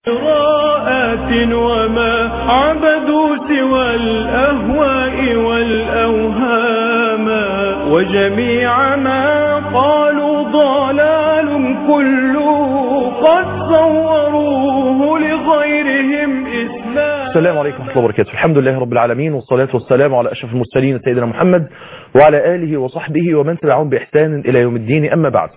قراءات وما عبدوا سوى الأهواء والأوهام وجميع ما قالوا ضلال كله قد صوروه لغيرهم إسلام. السلام عليكم ورحمة الله وبركاته. الحمد لله رب العالمين، والصلاة والسلام على أشرف المرسلين سيدنا محمد وعلى آله وصحبه ومن تبعهم بإحسان إلى يوم الدين، أما بعد.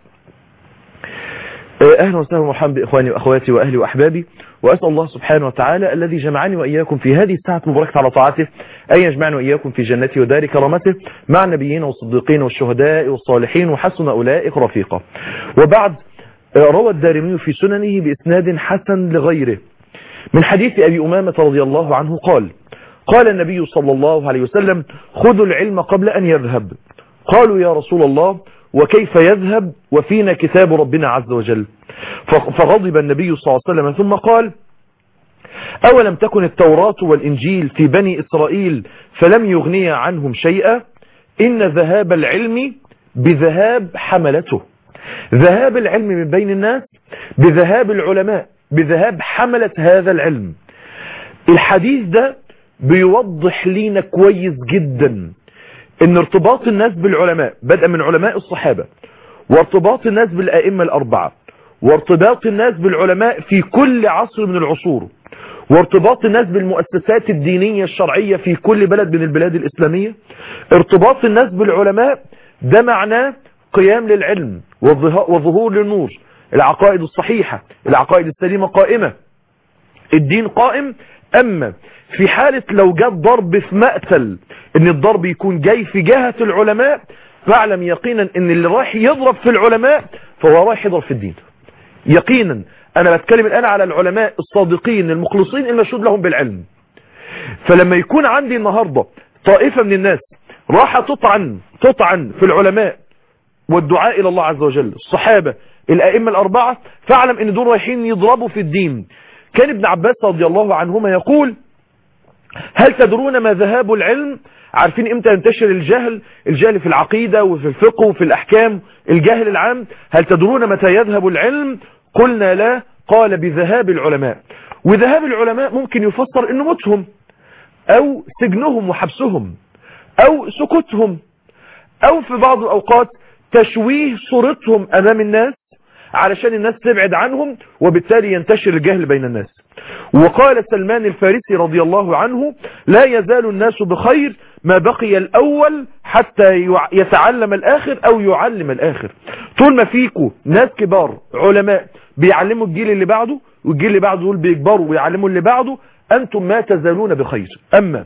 أهلا وسهلا ومرحبا بإخواني وأخواتي وأهلي وأحبابي، وأسأل الله سبحانه وتعالى الذي جمعني وإياكم في هذه الساعة المباركة على طاعته أن يجمعنا وإياكم في جنته ودار كرامته مع النبيين والصديقين والشهداء والصالحين وحسن أولئك رفيقا. وبعد، روى الدارمي في سننه بإسناد حسن لغيره من حديث أبي أمامة رضي الله عنه قال النبي صلى الله عليه وسلم: خذوا العلم قبل أن يذهب. قالوا: يا رسول الله، وكيف يذهب وفينا كتاب ربنا عز وجل؟ فغضب النبي صلى الله عليه وسلم ثم قال: أولم تكن التوراة والإنجيل في بني إسرائيل فلم يغني عنهم شيئا؟ إن ذهاب العلم بذهاب حملته. ذهاب العلم من بين الناس بذهاب العلماء، بذهاب حملة هذا العلم. الحديث ده بيوضح لينا كويس جدا ان ارتباط الناس بالعلماء بدءا من علماء الصحابة، وارتباط الناس بالأئمة الأربعة، وارتباط الناس بالعلماء في كل عصر من العصور، وارتباط الناس بالمؤسسات الدينية الشرعية في كل بلد من البلاد الإسلامية. ارتباط الناس بالعلماء ده معناه قيام للعلم وظهور للنور، العقائد الصحيحة، العقائد السليمة قائمة، الدين قائم. أما في حالة لو جاء ضرب في مقتل، ان الضرب يكون جاي في جهة العلماء، فاعلم يقينا ان اللي رايح يضرب في العلماء فهو رايح يضرب في الدين يقينا. انا بتكلم الان على العلماء الصادقين المخلصين المشهود لهم بالعلم. فلما يكون عندي النهاردة طائفة من الناس راح تطعن في العلماء والدعاء الى الله عز وجل، الصحابة، الائمة الاربعة، فاعلم ان دول رايحين يضربوا في الدين. كان ابن عباس رضي الله عنهما يقول: هل تدرون ما ذهاب العلم؟ عارفين امتى ينتشر الجهل في العقيدة وفي الفقه وفي الأحكام، الجهل العام؟ هل تدرون متى يذهب العلم؟ قلنا لا. قال: بذهاب العلماء. وذهاب العلماء ممكن يفسر انه موتهم او سجنهم وحبسهم او سكوتهم، او في بعض الأوقات تشويه صورتهم أمام الناس علشان الناس تبعد عنهم، وبالتالي ينتشر الجهل بين الناس. وقال سلمان الفارسي رضي الله عنه: لا يزال الناس بخير ما بقي الأول حتى يتعلم الآخر أو يعلم الآخر. طول ما فيكم ناس كبار علماء بيعلموا الجيل اللي بعده، والجيل اللي بعده دول بيكبروا ويعلموا اللي بعده، أنتم ما تزالون بخير. أما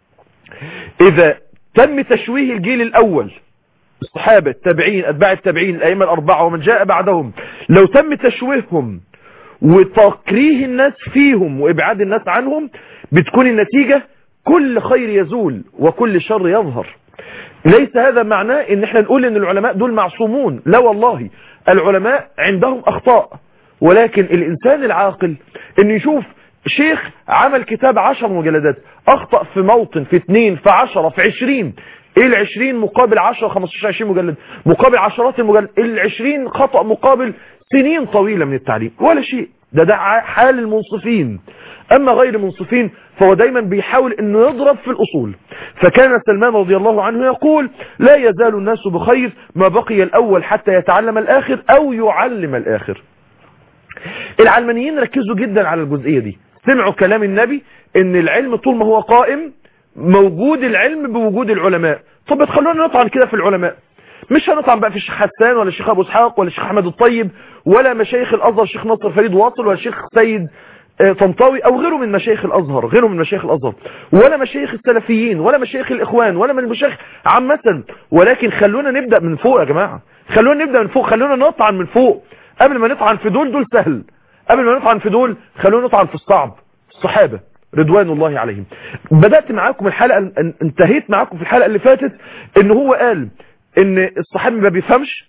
إذا تم تشويه الجيل الأول، الصحابة، التابعين، أتباع التابعين، الأئمة الأربعة ومن جاء بعدهم، لو تم تشويههم وتكريه الناس فيهم وإبعاد الناس عنهم، بتكون النتيجة كل خير يزول وكل شر يظهر. ليس هذا معناه ان احنا نقول ان العلماء دول معصومون، لا والله، العلماء عندهم أخطاء، ولكن الإنسان العاقل ان يشوف شيخ عمل كتاب 10 مجلدات أخطأ في موطن، في 2، في 10، في 20. ايه ال20 مقابل 10 15 20 مجلد مقابل عشرات المجلد؟ ال20 خطأ مقابل سنين طويلة من التعليم، ولا شيء. ده حال المنصفين. اما غير المنصفين فهو دايما بيحاول انه يضرب في الاصول. فكان سلمان رضي الله عنه يقول: لا يزال الناس بخير ما بقي الاول حتى يتعلم الاخر او يعلم الاخر. العلمانيين ركزوا جدا على الجزئية دي، سمعوا كلام النبي ان العلم طول ما هو قائم موجود العلم بوجود العلماء. طب بتخلونا نطعن كده في العلماء؟ مش هنطعن بقى في الشيخ حسان ولا الشيخ ابو اسحاق ولا الشيخ احمد الطيب ولا مشايخ الازهر، الشيخ نصر فريد واصل ولا الشيخ سيد طنطاوي او غيره من مشايخ الازهر، ولا مشايخ السلفيين ولا مشايخ الاخوان ولا من المشايخ عامه. ولكن خلونا نبدا من فوق يا جماعه، خلونا نبدا من فوق، خلونا نطعن من فوق قبل ما نطعن في دول سهل. قبل ما نطعن في دول خلونا نطعن في الصعب، الصحابه رضوان الله عليهم. بدأت معاكم الحلقة، انتهيت معاكم في الحلقة اللي فاتت ان هو قال ان الصحابي ما بيفهمش،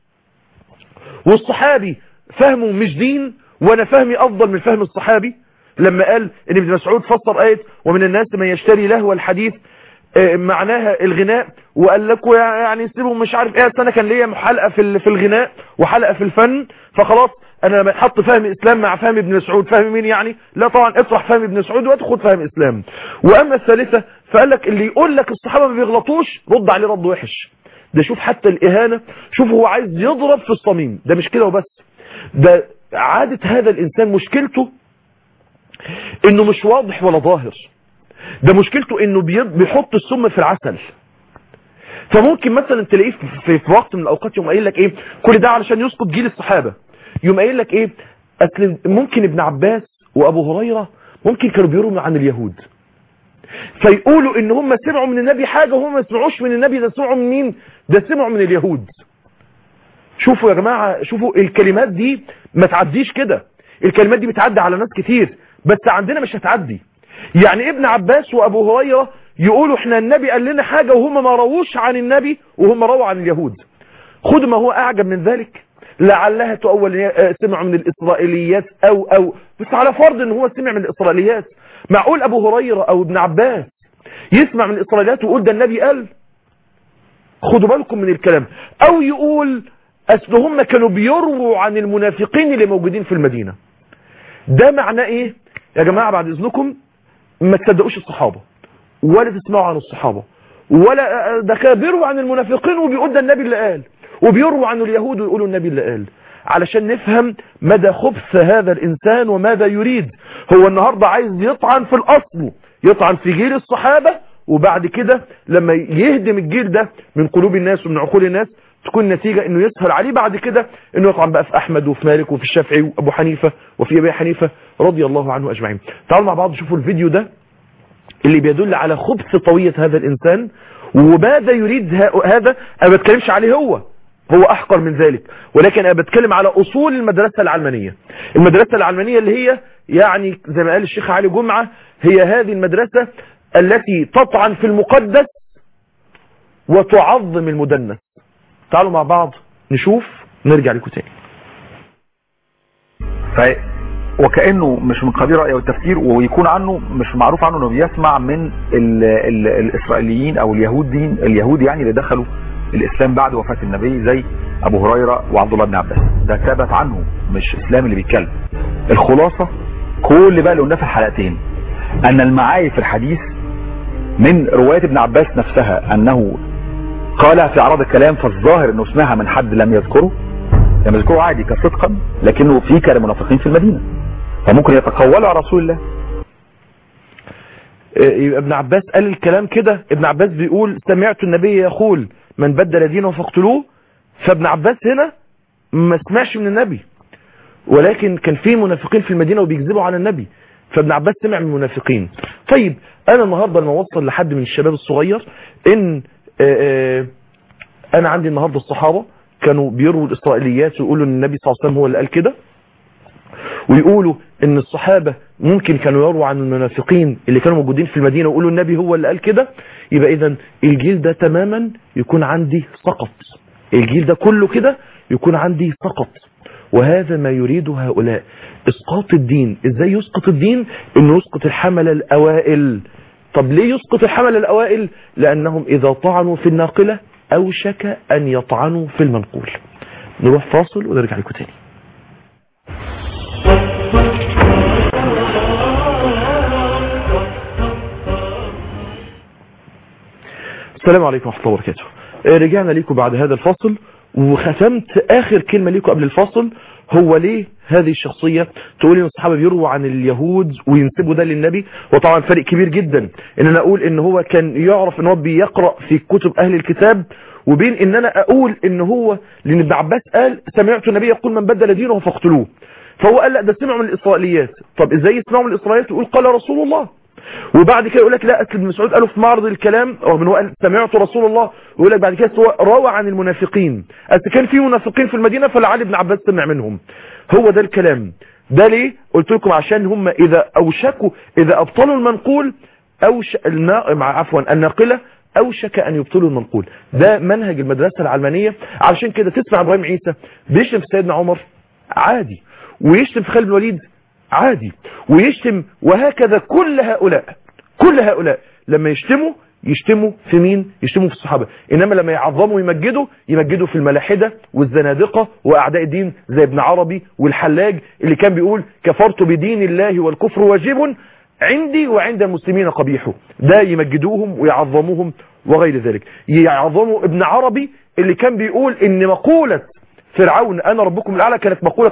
والصحابي فهمه مش دين، وانا فهمي افضل من فهم الصحابي. لما قال ان ابن مسعود فسر آية: ومن الناس من يشتري لهو الحديث معناها الغناء، وقال لكم يعني سيبوا مش عارف ايه، انا كان ليا حلقه في الغناء وحلقه في الفن، فخلاص انا لما حط فهم اسلام مع فهم ابن مسعود، فهم مين يعني؟ لا طبعا اطرح فهم ابن مسعود وتاخد فهم اسلام. واما الثالثه فقال لك اللي يقول لك الصحابه ما بيغلطوش رد عليه رد وحش. ده شوف حتى الاهانه، شوف هو عايز يضرب في الصميم. ده مش كده وبس، ده عاده هذا الانسان مشكلته انه مش واضح ولا ظاهر، ده مشكلته انه بيحط السم في العسل. فممكن مثلا تلاقيه في وقت من الاوقات يوم قايل لك ايه كل ده علشان يسقط جيل الصحابه، يوم قايل لك ايه اصل ممكن ابن عباس وابو هريره ممكن كانوا بيرووا عن اليهود، فيقولوا ان هم سمعوا من النبي حاجه وهم ما سمعوش من النبي، ده سمعوا من مين؟ ده سمعوا من اليهود. شوفوا يا جماعه، شوفوا الكلمات دي ما تعديش كده، الكلمات دي بتعدي على ناس كتير بس عندنا مش هتعدي. يعني ابن عباس وابو هريره يقولوا احنا النبي قال لنا حاجه وهم ما رووش عن النبي وهم رووا عن اليهود. خد ما هو اعجب من ذلك، لعلها تؤول سمعوا من الاسرائيليات او بس على فرض ان هو سمع من الاسرائيليات. معقول ابو هريره او ابن عباس يسمع من الاسرائيليات ويقول ده النبي قال؟ خدوا بالكم من الكلام. او يقول اصل هم كانوا بيرووا عن المنافقين اللي موجودين في المدينه. ده معناه ايه يا جماعه؟ بعد اذنكم ما تصدقوش الصحابه ولا تسمعوا عن الصحابه، ولا ده كانوا بيرووا عن المنافقين وبيقول ده النبي اللي قال، وبيرووا عن اليهود ويقولوا النبي اللي قال، علشان نفهم مدى خبث هذا الانسان وماذا يريد. هو النهارده عايز يطعن في الاصل، يطعن في جيل الصحابه، وبعد كده لما يهدم الجيل ده من قلوب الناس ومن عقول الناس تكون نتيجة انه يسهل عليه بعد كده انه يطعن بقى في احمد وفي مالك وفي الشافعي وابو حنيفة وفي ابي حنيفة رضي الله عنه اجمعين. تعالوا مع بعض شوفوا الفيديو ده اللي بيدل على خبث طوية هذا الانسان وماذا يريد هذا. انا بتكلمش عليه هو احقر من ذلك، ولكن انا بتكلم على اصول المدرسة العلمانية. المدرسة العلمانية اللي هي يعني زي ما قال الشيخ علي جمعة هي هذه المدرسة التي تطعن في المقدس وتعظم المدنس. تعالوا مع بعض نشوف نرجع لكم تاني. وكأنه مش من قبيل رأيه والتفكير، ويكون عنه مش معروف عنه انه بيسمع من الاسرائيليين او اليهود يعني اللي دخلوا الاسلام بعد وفاة النبي زي ابو هريرة وعبد الله بن عباس. ده ثبت عنه مش اسلام اللي بيتكلم. الخلاصة كل بقى اللي قلناه في الحلقتين ان المعايب في الحديث من رواية ابن عباس نفسها انه قالها في اعراض الكلام، فالظاهر انه سمعها من حد لم يذكره عادي كصدقا، لكنه في كان منافقين في المدينة فممكن يتقولوا على رسول الله. يبقى ابن عباس قال الكلام كده. ابن عباس بيقول سمعت النبي يقول من بدل دينه فاقتلوه، فابن عباس هنا ما سمعش من النبي، ولكن كان في منافقين في المدينة وبيكذبوا على النبي، فابن عباس سمع من المنافقين. طيب انا النهاردة لما اوصل لحد من الشباب الصغير ان انا عندي النهاردة الصحابة كانوا بيروا الاسرائيليات ويقولوا ان النبي صلى الله عليه وسلم هو اللي قال كده، ويقولوا ان الصحابة ممكن كانوا يروا عن المنافقين اللي كانوا موجودين في المدينة ويقولوا النبي هو اللي قال كده، يبقى اذا الجيل ده تماما يكون عندي سقط، الجيل ده كله كده يكون عندي سقط. وهذا ما يريد هؤلاء، اسقاط الدين. ازاي يسقط الدين؟ انه يسقط الحملة الاوائل. طب ليه يسقط الحملة الاوائل؟ لانهم اذا طعنوا في الناقلة اوشك ان يطعنوا في المنقول. نروح فاصل ونرجع لكم تاني. السلام عليكم ورحمة الله وبركاته. رجعنا لكم بعد هذا الفاصل، وختمت اخر كلمة لكم قبل الفاصل. هو ليه هذه الشخصية تقول ان الصحابة بيروا عن اليهود وينسبوا ده للنبي؟ وطبعا فرق كبير جدا ان انا اقول ان هو كان يعرف ان هو بيقرأ في كتب اهل الكتاب، وبين ان انا اقول ان هو لان ابن عباس قال سمعت النبي يقول من بدل دينه فاقتلوه، فهو قال لا ده سمعوا من الاسرائيليات. طب ازاي يسمعوا من الاسرائيليات ويقول قال رسول الله؟ وبعد كده يقول لك لا ابن مسعود قالوا في معرض الكلام رغم ان هو قال سمعت رسول الله، ويقول لك بعد كده هو روى عن المنافقين، كان في منافقين في المدينة فلعل ابن عباس سمع منهم. هو ده الكلام ده. ليه قلت لكم؟ عشان هم اذا اوشكوا اذا ابطلوا المنقول الناقلة اوشك ان يبطلوا المنقول. ده منهج المدرسة العلمانية. علشان كده تسمع ابراهيم عيسى بيشتم في سيدنا عمر عادي، ويشتم في خالد بن الوليد عادي، ويشتم، وهكذا كل هؤلاء لما يشتموا يشتموا في مين؟ يشتموا في الصحابة. انما لما يعظموا يمجدوا في الملاحدة والزنادقة واعداء الدين زي ابن عربي والحلاج اللي كان بيقول كفرت بدين الله والكفر واجب عندي وعند المسلمين قبيح. ده يمجدوهم ويعظموهم وغير ذلك. يعظموا ابن عربي اللي كان بيقول ان مقولة فرعون انا ربكم الاعلى كانت مقولة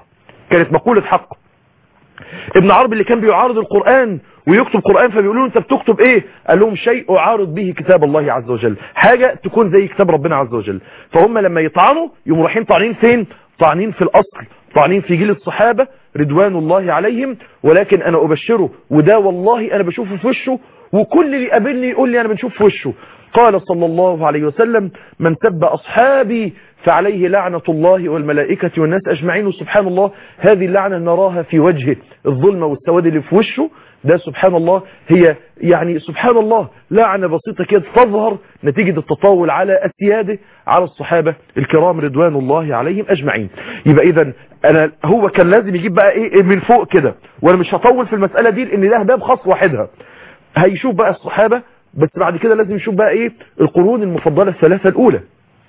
حق. ابن عربي اللي كان بيعارض القرآن ويكتب قرآن فبيقولوا انت بتكتب ايه؟ قال لهم شيء اعارض به كتاب الله عز وجل، حاجة تكون زي كتاب ربنا عز وجل. فهم لما يطعنوا يقوموا رايحين طعنين فين؟ طعنين في الاصل، طعنين في جيل الصحابة رضوان الله عليهم. ولكن انا ابشره وده والله انا بشوفه في وشه وكل اللي قابلني يقول لي انا بنشوف في وشه. قال صلى الله عليه وسلم من سب اصحابي فعليه لعنة الله والملائكة والناس اجمعين. وسبحان الله هذه اللعنة نراها في وجهه، الظلمة والسواد اللي في وشه ده سبحان الله هي يعني سبحان الله لعنة بسيطة كده تظهر نتيجة التطاول على السيادة على الصحابة الكرام رضوان الله عليهم اجمعين. يبقى اذا هو كان لازم يجيب بقى ايه من فوق كده، وانا مش هطول في المسألة دي لان ده باب خاص واحدها. هيشوف بقى الصحابة بس بعد كده لازم يشوف بقى ايه القرون المفضلة الثلاثة الاولى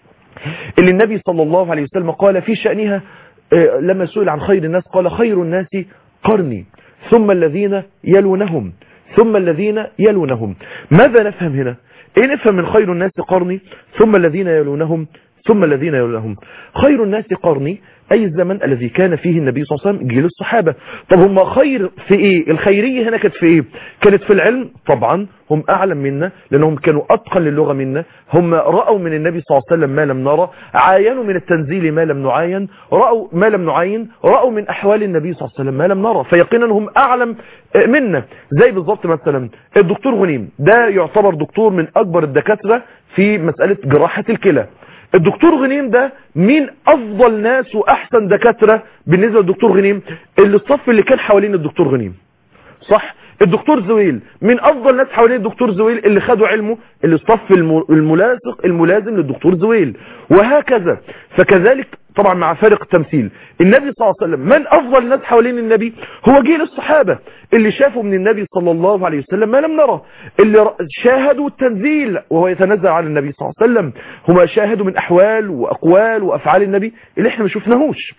اللي النبي صلى الله عليه وسلم قال في شأنها لما سئل عن خير الناس قال خير الناس قرني ثم الذين يلونهم ثم الذين يلونهم. ماذا نفهم هنا؟ ايه نفهم من خير الناس قرني ثم الذين يلونهم ثم الذين يلونهم؟ خير الناس قرني اي الزمن الذي كان فيه النبي صلى الله عليه وسلم جيل الصحابة. طب هم خير في ايه؟ الخيرية هنا كانت في ايه؟ كانت في العلم طبعا، هم اعلم منا لانهم كانوا اتقن للغة منا، هم رأوا من النبي صلى الله عليه وسلم ما لم نرى، عاينوا من التنزيل ما لم نعاين، رأوا ما لم نعاين، رأوا من احوال النبي صلى الله عليه وسلم ما لم نرى، فيقينا هم اعلم منا. زي بالضبط مثلا الدكتور غنيم ده يعتبر دكتور من اكبر الدكاترة في مسألة جراحة الكلى. الدكتور غنيم ده مين افضل ناس واحسن دكاترة بالنسبة للدكتور غنيم؟ اللي الصف اللي كان حوالين الدكتور غنيم، صح؟ الدكتور زويل من افضل ناس حوالين الدكتور زويل اللي خدوا علمه اللي الصف الملازم للدكتور زويل، وهكذا. فكذلك طبعا مع فارق التمثيل النبي صلى الله عليه وسلم من افضل الناس حوالين النبي هو جيل الصحابة اللي شافوا من النبي صلى الله عليه وسلم ما لم نرى، اللي شاهدوا التنزيل وهو يتنزل على النبي صلى الله عليه وسلم، هم شاهدوا من احوال واقوال وافعال النبي اللي احنا ما شفناهوش.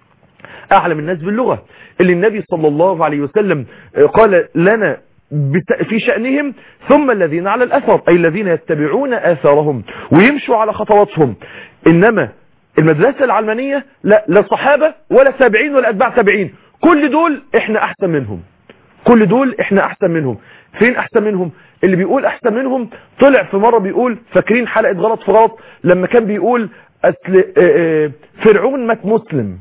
اعلم الناس باللغة اللي النبي صلى الله عليه وسلم قال لنا في شأنهم ثم الذين على الأثر أي الذين يتبعون آثارهم ويمشوا على خطواتهم. إنما المدرسة العلمانية لا صحابة ولا تابعين ولا أتباع تابعين، كل دول إحنا أحسن منهم، كل دول إحنا أحسن منهم. فين أحسن منهم؟ اللي بيقول أحسن منهم طلع في مرة بيقول فاكرين حلقة غلط في غلط لما كان بيقول فرعون مات مسلم،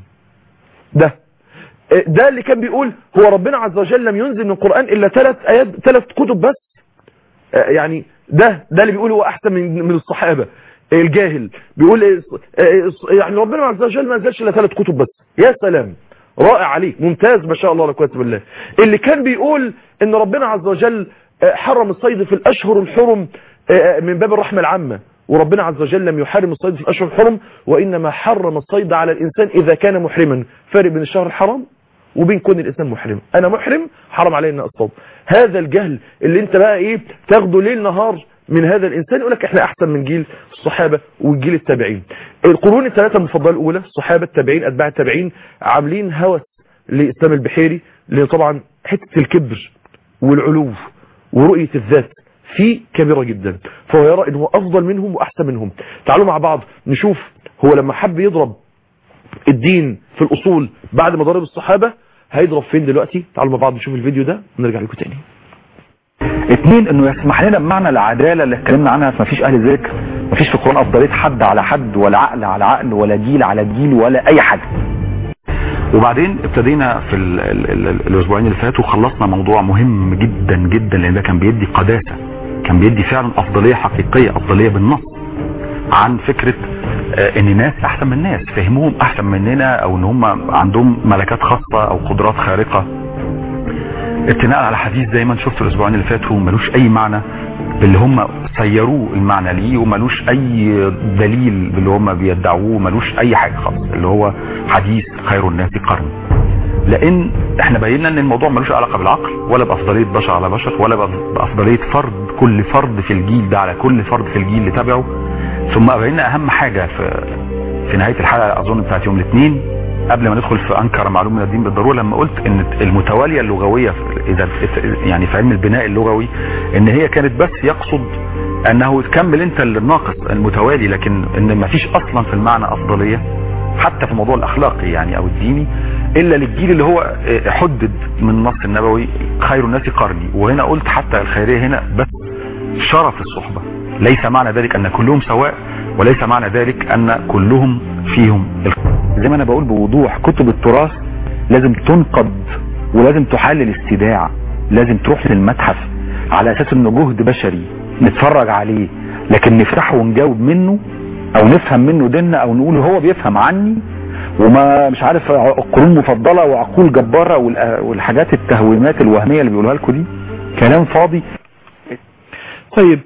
ده اللي كان بيقول هو ربنا عز وجل لم ينزل من القرآن إلا 3 آيات 3 كتب بس. يعني ده اللي بيقول هو أحسن من الصحابة. الجاهل بيقول يعني ربنا عز وجل ما نزلش إلا 3 كتب بس. يا سلام، رائع عليك، ممتاز ما شاء الله لا قوة الا بالله. اللي كان بيقول ان ربنا عز وجل حرم الصيد في الأشهر الحرم من باب الرحمة العامة، وربنا عز وجل لم يحرم الصيد في الأشهر الحرم وإنما حرم الصيد على الإنسان إذا كان محرما. فرق بين الشهر الحرام وبين كون الإنسان محرم. أنا محرم حرم علي أن أصطاد. هذا الجهل اللي انت بقى ايه تاخده ليل نهار من هذا الإنسان يقول لك احنا أحسن من جيل الصحابة والجيل التابعين. القرون الثلاثة المفضلة الأولى الصحابة التابعين أتباع التابعين عاملين هوس لإسلام البحيري، لأن طبعا حتة الكبر والعلو ورؤية الذات فيه كبيرة جدا، فهو يرى انه افضل منهم واحسن منهم. تعالوا مع بعض نشوف هو لما حب يضرب الدين في الاصول بعد ما ضرب الصحابة هيضرب فين دلوقتي. تعالوا مع بعض نشوف الفيديو ده ونرجع لكم تاني. 2 انه يسمح لنا بمعنى العدالة اللي اتكلمنا عنها، مفيش اهل ذكر، مفيش في القرآن افضلية حد على حد ولا عقل على عقل ولا جيل على جيل ولا اي حاجة. وبعدين ابتدينا في الاسبوعين اللي فاتوا خلصنا موضوع مهم جدا جدا، لان ده كان بيدي قداسة، كان بيدي فعلا افضلية حقيقية، افضلية بالنص عن فكرة ان ناس احسن من ناس، فهموهم احسن مننا او ان هم عندهم ملكات خاصة او قدرات خارقة. ابتناء على حديث زي ما شفت الاسبوعين اللي فاتوا ملوش اي معنى باللي هم سيروه المعنى ليه، وملوش اي دليل باللي هم بيدعوه، ملوش اي حاجة خالص، اللي هو حديث خير الناس قرن. لان احنا بينا ان الموضوع ملوش علاقة بالعقل ولا بافضلية بشر على بشر ولا بافضلية فرد، كل فرد في الجيل ده على كل فرد في الجيل اللي تابعه. ثم بينا اهم حاجة في نهاية الحلقة اظن بتاعت يوم الاثنين قبل ما ندخل في انكر معلوم من الدين بالضرورة، لما قلت ان المتوالية اللغوية اذا يعني في علم البناء اللغوي ان هي كانت بس يقصد انه تكمل انت الناقص المتوالي، لكن ان ما فيش اصلا في المعنى افضلية حتى في الموضوع الاخلاقي يعني او الديني الا للجيل اللي هو حدد من النص النبوي خير الناس قرني. وهنا قلت حتى الخيرية هنا بس شرف الصحبة، ليس معنى ذلك ان كلهم سواء وليس معنى ذلك ان كلهم فيهم زي ما انا بقول بوضوح كتب التراث لازم تنقد ولازم تحلل استداع، لازم تروح للمتحف على اساس انه جهد بشري نتفرج عليه، لكن نفتحه ونجاوب منه او نفهم منه ديننا او نقول هو بيفهم عني وما مش عارف قرون مفضلة وعقول جبارة والحاجات التهويمات الوهمية اللي بيقولوها لكم دي كلام فاضي. طيب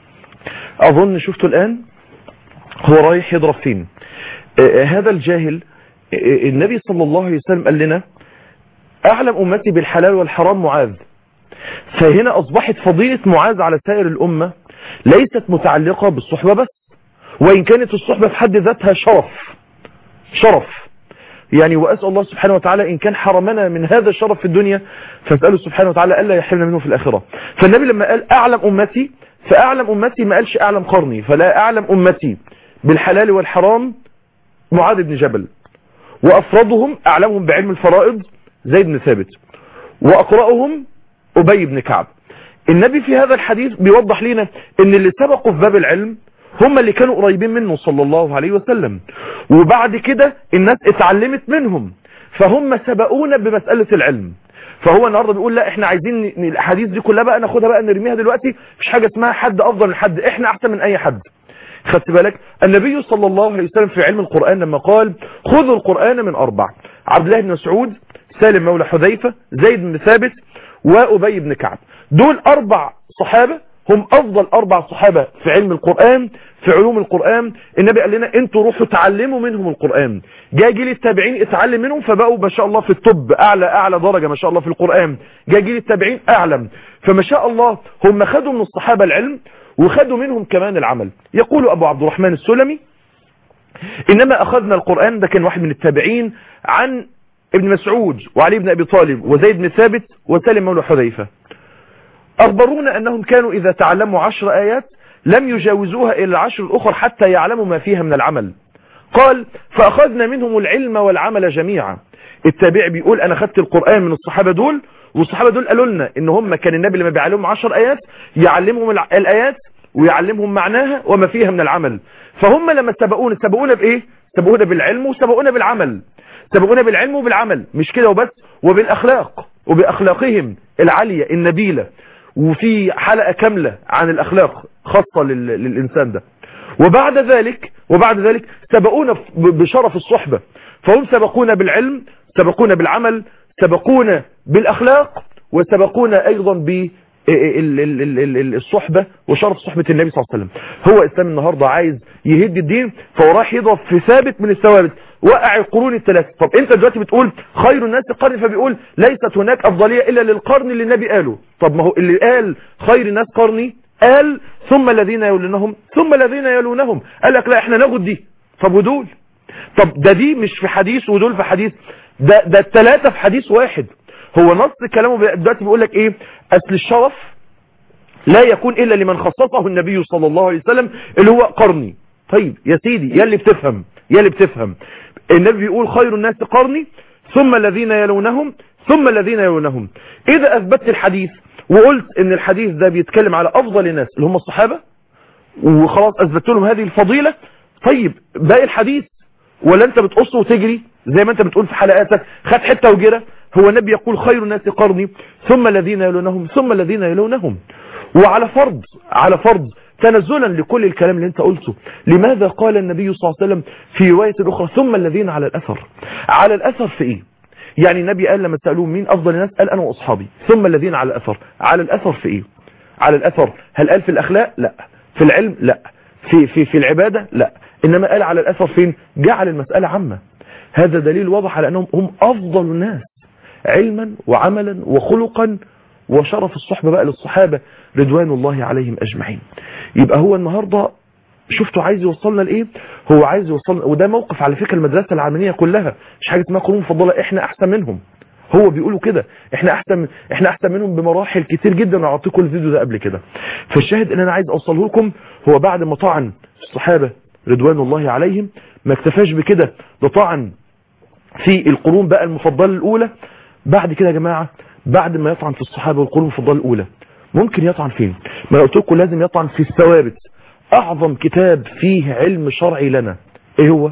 اظن شفتوا الان هو رايح يضرب فين. هذا الجاهل النبي صلى الله عليه وسلم قال لنا اعلم امتي بالحلال والحرام معاذ، فهنا اصبحت فضيلة معاذ على سائر الامة ليست متعلقة بالصحبة بس، وان كانت الصحبة في حد ذاتها شرف يعني، واسأل الله سبحانه وتعالى ان كان حرمنا من هذا الشرف في الدنيا فاسأله سبحانه وتعالى الا يحرمنا منه في الاخرة. فالنبي لما قال اعلم امتي فاعلم امتي ما قالش اعلم قرني، فلا اعلم امتي بالحلال والحرام معاذ بن جبل، وافرضهم اعلمهم بعلم الفرائض زيد بن ثابت، واقرأهم ابي بن كعب. النبي في هذا الحديث بيوضح لنا ان اللي سبقوا في باب العلم هم اللي كانوا قريبين منه صلى الله عليه وسلم، وبعد كده الناس اتعلمت منهم فهم سبقونا بمسألة العلم. فهو النهارده بيقول لا احنا عايزين الاحاديث دي كلها بقى ناخدها بقى نرميها دلوقتي، مش حاجة اسمها حد افضل من حد، احنا احسن من اي حد. خدت بالك النبي صلى الله عليه وسلم في علم القرآن لما قال خذوا القرآن من 4، عبد الله بن مسعود، سالم مولى حذيفة، زيد بن ثابت، وأبي بن كعب. دول 4 صحابة هم افضل 4 صحابة في علم القرآن في علوم القرآن. النبي قال لنا انتوا روحوا تعلموا منهم القرآن. جاء جيل التابعين اتعلم منهم فبقوا ما شاء الله في الطب اعلى درجة ما شاء الله في القرآن. جاء جيل التابعين اعلم، فما شاء الله هم خدوا من الصحابة العلم وخدوا منهم كمان العمل. يقول ابو عبد الرحمن السلمي انما اخذنا القرآن، ده كان واحد من التابعين، عن ابن مسعود وعلي بن ابي طالب وزيد بن ثابت وسالم مولى حذيفة، اخبرونا انهم كانوا اذا تعلموا 10 ايات لم يجاوزوها الى 10 الاخر حتى يعلموا ما فيها من العمل. قال فاخذنا منهم العلم والعمل جميعا. التابع بيقول انا خدت القرآن من الصحابة دول، والصحابة دول قالوا لنا ان هم كان النبي لما بيعلمهم 10 ايات يعلمهم الايات ويعلمهم معناها وما فيها من العمل. فهم لما سبقونا بايه؟ سبقونا بالعلم وسبقونا بالعمل، سبقونا بالعلم وبالعمل، مش كده وبس، وبالاخلاق وباخلاقهم العالية النبيلة، وفي حلقة كاملة عن الاخلاق خاصة للانسان ده. وبعد ذلك سبقونا بشرف الصحبة، فهم سبقونا بالعلم، سبقونا بالعمل، سبقونا بالاخلاق، وسبقونا ايضا بالصحبة وشرف صحبة النبي صلى الله عليه وسلم. هو اسلام النهاردة عايز يهد الدين، فهو راح يضرب في ثابت من الثوابت، وقع القرون الثلاثة. طب انت دلوقتي بتقول خير الناس قرني، فبيقول ليست هناك افضلية الا للقرن اللي النبي قاله. طب ما هو اللي قال خير الناس قرني قال ثم الذين يلونهم ثم الذين يلونهم، قال لك لا احنا ناخد دي. طب ودول؟ طب ده دي مش في حديث ودول في حديث، ده الثلاثة في حديث واحد. هو نص كلامه دلوقتي بيقول لك ايه؟ اصل الشرف لا يكون الا لمن خصصه النبي صلى الله عليه وسلم اللي هو قرني. طيب يا سيدي يا اللي بتفهم النبي بيقول خير الناس قرني ثم الذين يلونهم ثم الذين يلونهم. اذا اثبتت الحديث وقلت ان الحديث ده بيتكلم على افضل الناس اللي هم الصحابة وخلاص اثبت لهم هذه الفضيلة، طيب باقي الحديث ولا انت بتقص وتجري زي ما انت بتقول في حلقاتك خد حتة وجرة؟ هو النبي يقول خير الناس قرني ثم الذين يلونهم ثم الذين يلونهم. وعلى فرض تنزلا لكل الكلام اللي انت قلته، لماذا قال النبي صلى الله عليه وسلم في رواية اخرى ثم الذين على الاثر؟ على الاثر في ايه؟ يعني النبي قال لما سألوه مين افضل الناس قال انا واصحابي، ثم الذين على الاثر. على الاثر في ايه؟ على الاثر هل قال في الاخلاق؟ لا. في العلم؟ لا. في العبادة؟ لا. انما قال على الاثر فين؟ جعل المسألة عامة. هذا دليل واضح على انهم هم افضل الناس. علما وعملا وخلقا وشرف الصحبة بقى للصحابة رضوان الله عليهم أجمعين. يبقى هو النهاردة شفتوا عايز يوصلنا لإيه؟ هو عايز يوصلنا، وده موقف على فكرة المدرسة العلمانية كلها، مش حاجة اسمها قرون مفضلة احنا أحسن منهم. هو بيقولوا كده احنا احسن منهم بمراحل كتير جدا، وأعطيكم الفيديو ده قبل كده. فالشاهد ان انا عايز اوصله لكم، هو بعد ما طعن الصحابة رضوان الله عليهم ما اكتفاش بكده، ده طعن في القرون بقى المفضلة الأولى. بعد كده يا جماعة بعد ما يطعن في الصحابة والقرون المفضلة الأولى ممكن يطعن فين؟ ما قلت لكم لازم يطعن في الثوابت. أعظم كتاب فيه علم شرعي لنا ايه هو؟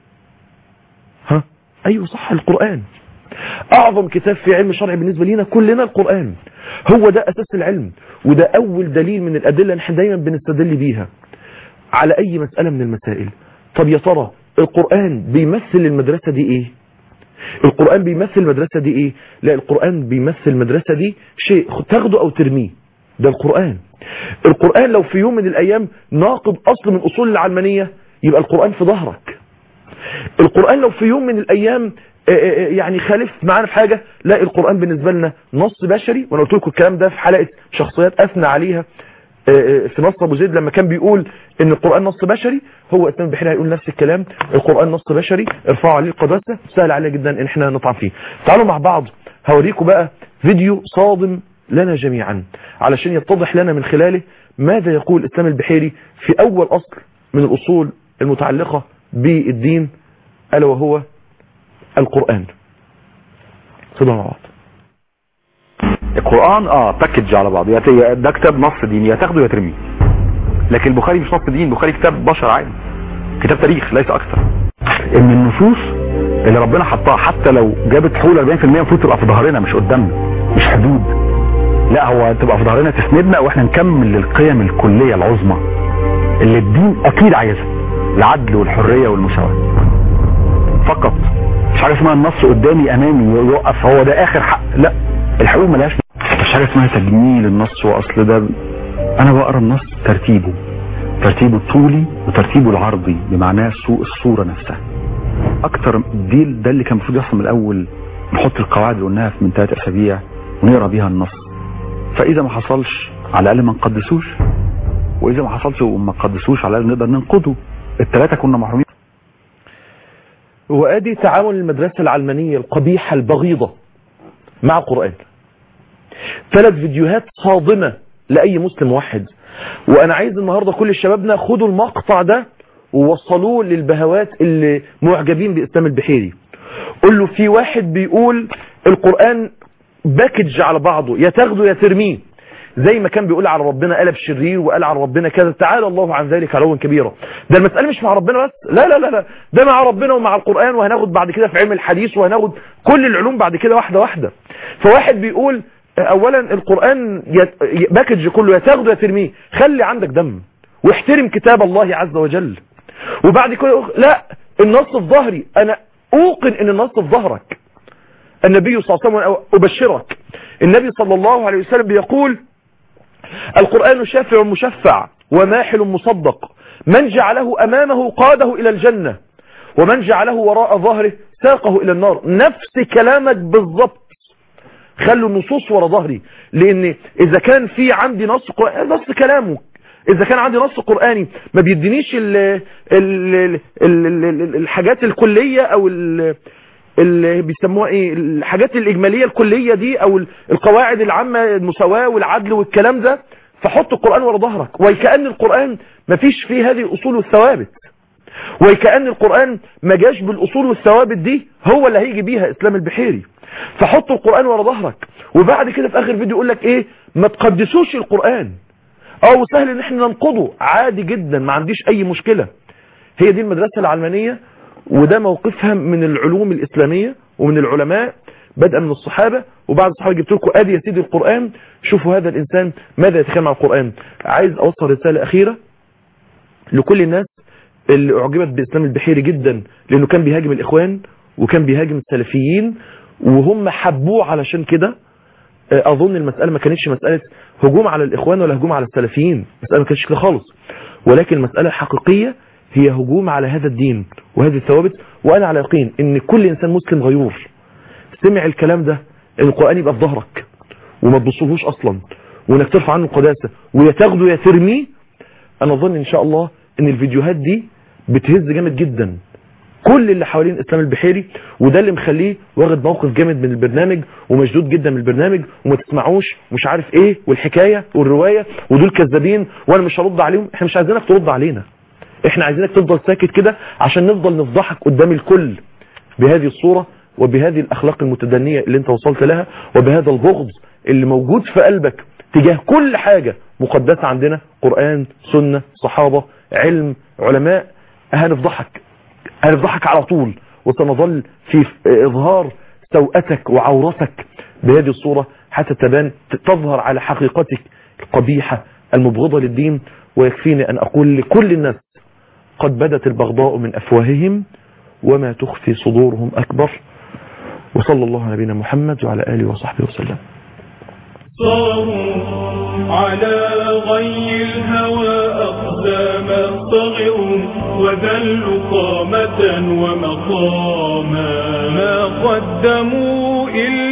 ايوه صح، القرآن. اعظم كتاب في علم شرعي بالنسبة لنا كلنا القرآن، هو ده اساس العلم، وده اول دليل من الادلة اللي احنا دايما بنستدل بيها على اي مسألة من المسائل. طب يا ترى القرآن بيمثل المدرسة دي ايه؟ القرآن بيمثل المدرسة دي ايه؟ لا، القرآن بيمثل المدرسة دي شيء تاخده او ترميه، ده القرآن. القرآن لو في يوم من الايام ناقض اصل من اصول العلمانية يبقى القرآن في ظهرك. القرآن لو في يوم من الايام يعني خالف معانا في حاجة، لا، القرآن بالنسبة لنا نص بشري. وانا قلت لكم الكلام ده في حلقة شخصيات اثنى عليها في نص ابو زيد لما كان بيقول ان القرآن نص بشري، هو اسلام البحيري هيقول نفس الكلام، القرآن نص بشري ارفعوا عليه القداسة، سهل عليه جدا ان احنا نطعن فيه. تعالوا مع بعض هوريكم بقى فيديو صادم لنا جميعا علشان يتضح لنا من خلاله ماذا يقول اسلام البحيري في اول اصل من الاصول المتعلقة بالدين، الا وهو القرآن. صدق مع بعض. القرآن باكج على بعض، ده كتاب نص ديني يا تاخده يا ترميه. لكن البخاري مش نص دين، البخاري كتاب بشر عادي، كتاب تاريخ ليس اكثر. ان النصوص اللي ربنا حطها حتى لو جابت حول 40% المفروض تبقى في ظهرنا مش قدامنا، مش حدود، لا هو تبقى في ظهرنا تسندنا واحنا نكمل للقيم الكلية العظمى اللي الدين اكيد عايزها، العدل والحرية والمساواة فقط. مش حاجة اسمها النص قدامي امامي ويوقف هو ده اخر حق، لا، الحقوق ملهاش. مش حاجة اسمها تجميل النص واصل ده. انا بقرا النص ترتيبه الطولي وترتيبه العرضي بمعناه الصورة نفسها اكتر. ده اللي كان المفروض يحصل من الاول، نحط القواعد اللي قلناها من 3 أسابيع ونقرا بيها النص. فاذا ما حصلش على الاقل ما نقدسوش، واذا ما حصلش وما نقدسوش على الاقل نقدر ننقده. ال3 كنا محرومين. وادي تعامل المدرسة العلمانية القبيحة البغيضة مع القرآن. 3 فيديوهات صادمة لأي مسلم واحد. وأنا عايز النهاردة كل شبابنا خدوا المقطع ده ووصلوه للبهوات اللي معجبين بإسلام البحيري. قل له في واحد بيقول القرآن باكج على بعضه، يا تاخده يا ترميه، زي ما كان بيقول على ربنا قلب شرير وقال على ربنا كذا. تعالى الله عن ذلك علوا كبيرا. ده المسألة مش مع ربنا بس، لا لا لا لا، ده مع ربنا ومع القرآن، وهناخد بعد كده في علم الحديث، وهناخد كل العلوم بعد كده واحدة واحدة. فواحد بيقول اولا القرآن باكج كله، يا تاخده يا ترميه، خلي عندك دم واحترم كتاب الله عز وجل. وبعد كده لا، النص في ظهري، انا اوقن ان النص في ظهرك. النبي صلى الله عليه وسلم ابشرك، النبي صلى الله عليه وسلم بيقول القرآن شافع مشفع وماحل مصدق، من جعله امامه قاده الى الجنة، ومن جعله وراء ظهره ساقه الى النار. نفس كلامك بالضبط، خلوا النصوص ورا ظهري. لان اذا كان في عندي نص قرآني، نص كلامه، اذا كان عندي نص قرآني ما بيدينيش الحاجات الكلية او اللي بيسموها ايه، الحاجات الاجمالية الكلية دي، او القواعد العامة، المساواة والعدل والكلام ده، فحط القرآن ورا ظهرك. وكأن القرآن ما فيش فيه هذه الاصول والثوابت، وكأن القرآن ما جاش بالاصول والثوابت دي، هو اللي هيجي بيها اسلام البحيري. فحط القرآن ورا ظهرك. وبعد كده في اخر فيديو يقول لك ايه، ما تقدسوش القرآن، وسهل ان احنا ننقضه عادي جدا، ما عنديش اي مشكلة. هي دي المدرسة العلمانية، وده موقفها من العلوم الإسلامية ومن العلماء بدءا من الصحابة. وبعد الصحابة جبت لكم ادي يا سيدي القرآن، شوفوا هذا الإنسان ماذا يتكلم عن القرآن. عايز أوصل رسالة أخيرة لكل الناس اللي أعجبت بإسلام البحيري جدا، لأنه كان بيهاجم الإخوان وكان بيهاجم السلفيين، وهم حبوه علشان كده. أظن المسألة ما كانتش مسألة هجوم على الإخوان ولا هجوم على السلفيين، المسألة ما كانتش كده خالص، ولكن المسألة الحقيقية هي هجوم على هذا الدين وهذه الثوابت. وأنا على يقين إن كل إنسان مسلم غيور سمع الكلام ده ان القرآن يبقى في ظهرك وما تبصلهوش اصلا، وانك ترفع عنه القداسة ويا تاخده يا ترميه، انا اظن ان شاء الله ان الفيديوهات دي بتهز جامد جدا كل اللي حوالين اسلام البحيري، وده اللي مخليه واخد موقف جامد من البرنامج ومشدود جدا من البرنامج، وما تسمعوش مش عارف ايه والحكاية والرواية ودول كذابين وانا مش هرد عليهم. احنا مش عايزينك ترد علينا، احنا عايزينك تفضل ساكت كده عشان نفضل نفضحك قدام الكل بهذه الصورة وبهذه الاخلاق المتدنية اللي انت وصلت لها، وبهذا البغض اللي موجود في قلبك تجاه كل حاجة مقدسة عندنا، قرآن، سنة، صحابة، علم، علماء. هنفضحك على طول، وسنظل في اظهار سوءتك وعورتك بهذه الصورة حتى تظهر على حقيقتك القبيحة المبغضة للدين. ويكفيني ان اقول لكل الناس قد بدت البغضاء من افواههم وما تخفي صدورهم اكبر. وصلى الله على نبينا محمد وعلى آله وصحبه وسلم. صاروا على غي الهوى أقداما صغروا وذلوا قامة ومقاما، ما قدموا إلا